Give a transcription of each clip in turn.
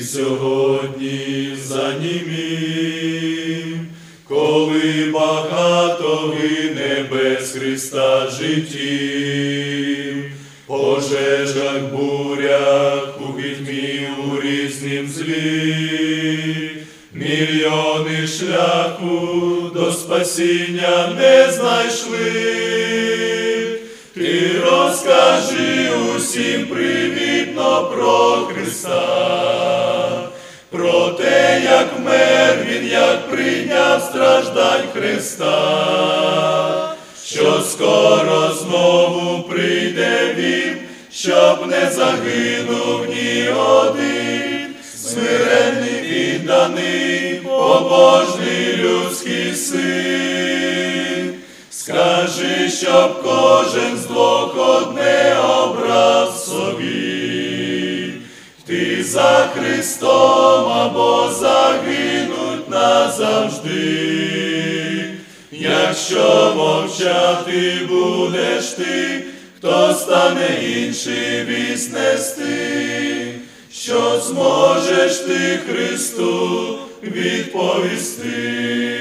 сьогодні занімів, коли багато гине без Христа життів, пожежах, бурях, у пітьмі у різнім злі, мільйони шляху до спасіння не знайшли. Ти розкажи усім привітно про Христа, про те, як вмер Він, як прийняв страждань Христа, що скоро знову прийде Він, щоб не загинув ні один, смиренний, відданий, побожний людський син. Скажи, щоб кожен з двох одне обрав собі, йти за Христом або загинуть назавжди. Якщо мовчати будеш ти, хто стане інший вість нести? Що зможеш ти Христу відповісти?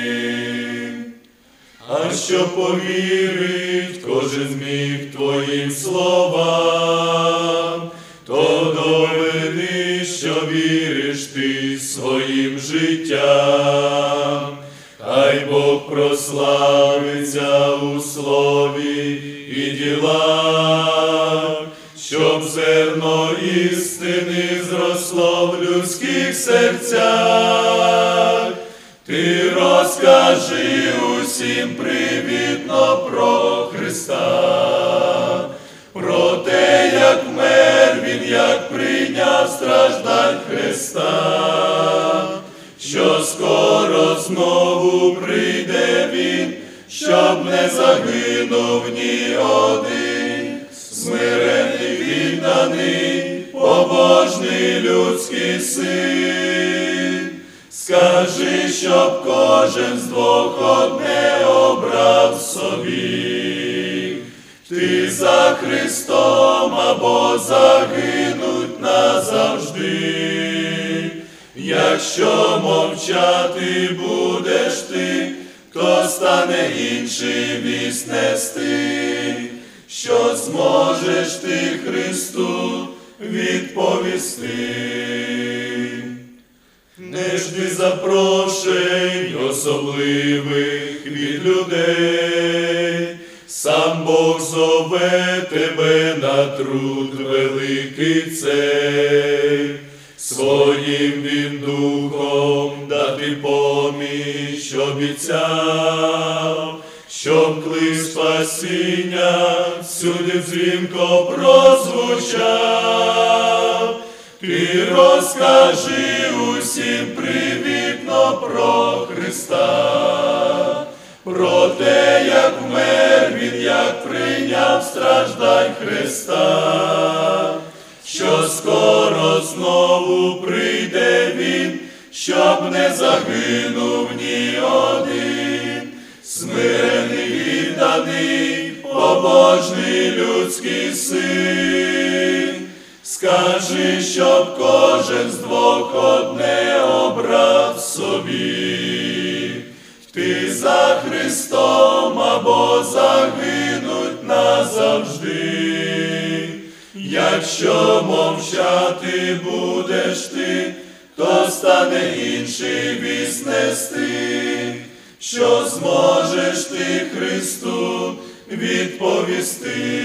А що повірить кожен зміг твоїм словам, то доведи, що віриш ти своїм життям. Хай Бог прославиться у слові і ділах, щоб зерно істини зросло в людських серцях. Ти розкажи усім привітно про Христа, про те, як вмер Він, як прийняв страждань Христа, що скоро знову прийде Він, щоб не загинув ні один, смирений, відданий, побожний людський син. Скажи, щоб кожен з двох одне обрав собі, йти за Христом або загинуть назавжди. Якщо мовчати будеш ти, то стане інший вість нести. Що зможеш ти Христу відповісти? Не жди запрошень особливих від людей, сам Бог зове тебе на труд великий цей. Своїм Він духом дати поміч обіцяв, щоб клик спасіння всюди дзвінко прозвучав. Ти розкажи усім привітно про Христа, про те, як вмер Він, як прийняв страждань Христа, що скоро знову прийде Він, щоб не загинув ні один, смирений, відданий, побожний людський син. Скажи, щоб кожен з двох одне обрав собі, йти за Христом або загинуть назавжди. Якщо мовчати будеш ти, то стане інший вість нести. Що зможеш ти Христу відповісти?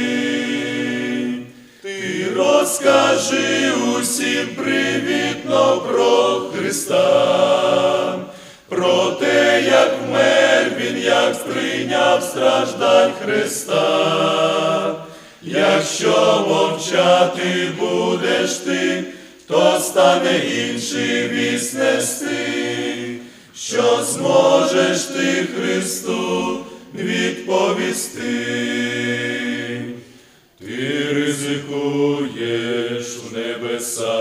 Ти розкажи усім привітно про Христа, про те, як вмер Він, як прийняв страждань Христа. Якщо мовчати будеш ти, то стане інший вість нести. Що зможеш ти Христу відповісти? Ти ризикуєш в небеса